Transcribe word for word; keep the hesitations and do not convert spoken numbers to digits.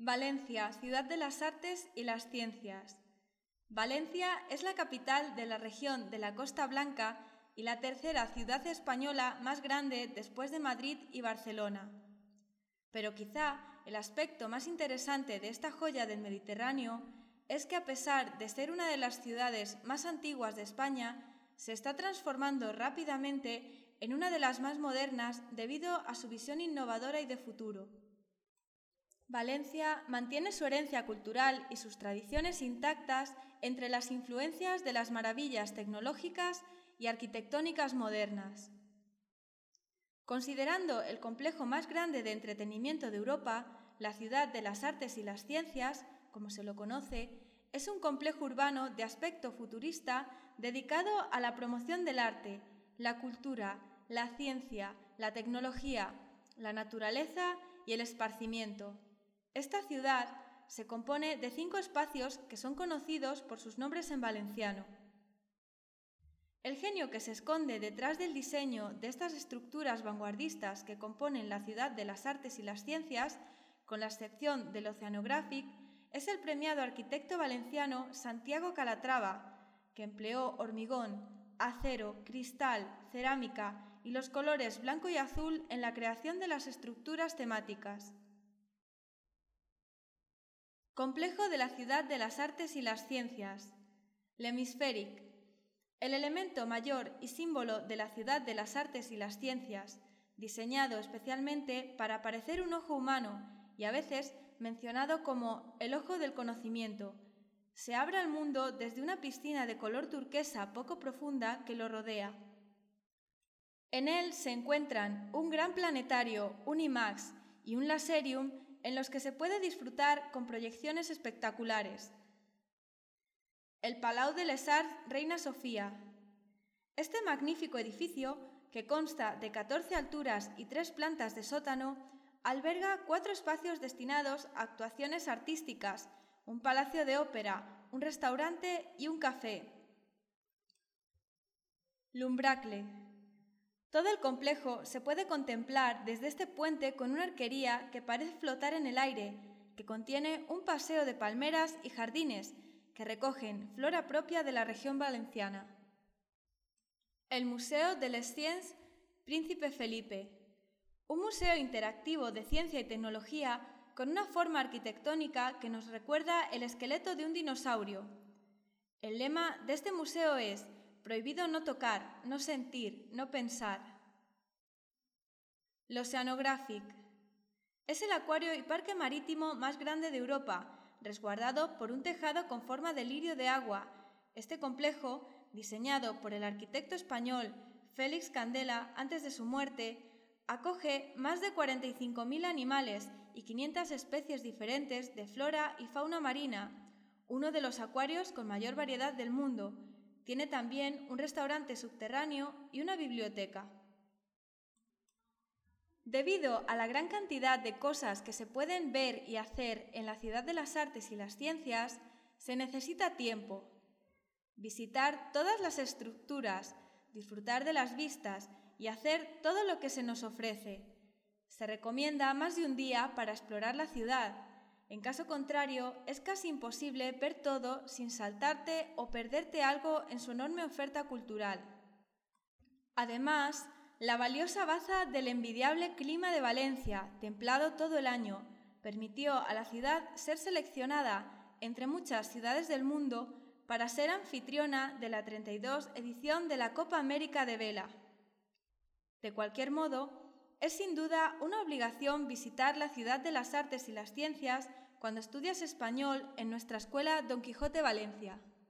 Valencia, ciudad de las artes y las ciencias. Valencia es la capital de la región de la Costa Blanca y la tercera ciudad española más grande después de Madrid y Barcelona. Pero quizá el aspecto más interesante de esta joya del Mediterráneo es que, a pesar de ser una de las ciudades más antiguas de España, se está transformando rápidamente en una de las más modernas debido a su visión innovadora y de futuro. Valencia mantiene su herencia cultural y sus tradiciones intactas entre las influencias de las maravillas tecnológicas y arquitectónicas modernas. Considerando el complejo más grande de entretenimiento de Europa, la ciudad de las artes y las ciencias, como se lo conoce, es un complejo urbano de aspecto futurista dedicado a la promoción del arte, la cultura, la ciencia, la tecnología, la naturaleza y el esparcimiento. Esta ciudad se compone de cinco espacios que son conocidos por sus nombres en valenciano. El genio que se esconde detrás del diseño de estas estructuras vanguardistas que componen la ciudad de las artes y las ciencias, con la excepción del Oceanographic, es el premiado arquitecto valenciano Santiago Calatrava, que empleó hormigón, acero, cristal, cerámica y los colores blanco y azul en la creación de las estructuras temáticas. Complejo de la ciudad de las artes y las ciencias. L'Hemisphérique. El elemento mayor y símbolo de la ciudad de las artes y las ciencias, diseñado especialmente para parecer un ojo humano y a veces mencionado como el ojo del conocimiento, se abre al mundo desde una piscina de color turquesa poco profunda que lo rodea. En él se encuentran un gran planetario, un IMAX y un Laserium en los que se puede disfrutar con proyecciones espectaculares. El Palau de les Arts Reina Sofía. Este magnífico edificio, que consta de catorce alturas y tres plantas de sótano, alberga cuatro espacios destinados a actuaciones artísticas, un palacio de ópera, un restaurante y un café. L'Umbracle. Todo el complejo se puede contemplar desde este puente con una arquería que parece flotar en el aire, que contiene un paseo de palmeras y jardines que recogen flora propia de la región valenciana. El Museo de les Sciences Príncipe Felipe, un museo interactivo de ciencia y tecnología con una forma arquitectónica que nos recuerda el esqueleto de un dinosaurio. El lema de este museo es «Prohibido no tocar, no sentir, no pensar». L'Oceanographic. Es el acuario y parque marítimo más grande de Europa, resguardado por un tejado con forma de lirio de agua. Este complejo, diseñado por el arquitecto español Félix Candela antes de su muerte, acoge más de cuarenta y cinco mil animales y quinientas especies diferentes de flora y fauna marina, uno de los acuarios con mayor variedad del mundo. Tiene también un restaurante subterráneo y una biblioteca. Debido a la gran cantidad de cosas que se pueden ver y hacer en la ciudad de las artes y las ciencias, se necesita tiempo. Visitar todas las estructuras, disfrutar de las vistas y hacer todo lo que se nos ofrece. Se recomienda más de un día para explorar la ciudad. En caso contrario, es casi imposible ver todo sin saltarte o perderte algo en su enorme oferta cultural. Además, la valiosa baza del envidiable clima de Valencia, templado todo el año, permitió a la ciudad ser seleccionada entre muchas ciudades del mundo para ser anfitriona de la treinta y dos edición de la Copa América de Vela. De cualquier modo, es sin duda una obligación visitar la ciudad de las artes y las ciencias cuando estudias español en nuestra escuela Don Quijote Valencia.